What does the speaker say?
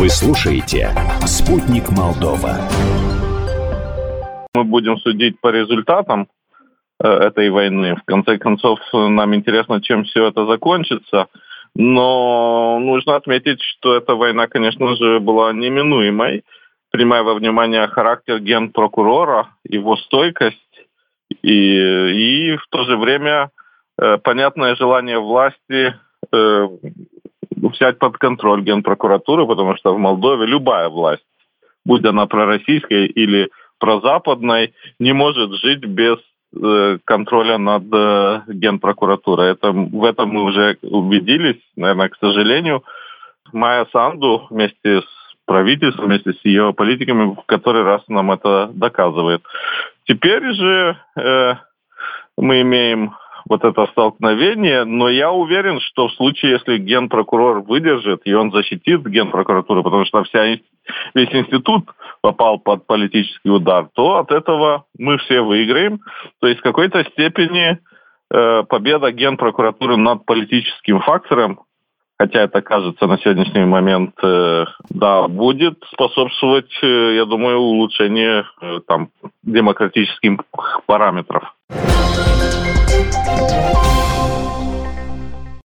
Вы слушаете «Спутник Молдова». Мы будем судить по результатам этой войны. В конце концов, нам интересно, чем все это закончится. Но нужно отметить, что эта война, конечно же, была неминуемой, принимая во внимание характер генпрокурора, его стойкость и в то же время понятное желание власти взять под контроль Генпрокуратуру, потому что в Молдове любая власть, будь она пророссийской или прозападной, не может жить без контроля над Генпрокуратурой. В этом мы уже убедились, наверное, к сожалению. Майя Санду вместе с правительством, вместе с ее политиками в который раз нам это доказывает. Теперь же мы имеем вот это столкновение, но я уверен, что в случае, если генпрокурор выдержит и он защитит Генпрокуратуру, потому что весь институт попал под политический удар, то от этого мы все выиграем. То есть в какой-то степени победа Генпрокуратуры над политическим фактором, хотя это кажется на сегодняшний момент, будет способствовать, я думаю, улучшению демократических параметров.